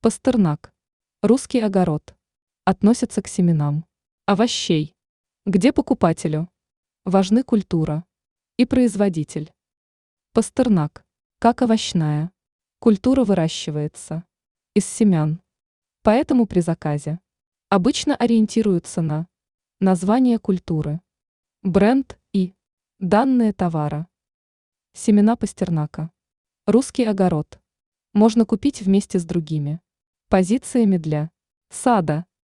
Пастернак. Русский огород. Относится к семенам овощей, где покупателю важны культура и производитель. Пастернак. Как овощная культура выращивается из семян, поэтому при заказе обычно ориентируются на название культуры, бренд и данные товара. Семена пастернака. Русский огород можно купить вместе с другими позициями для сада,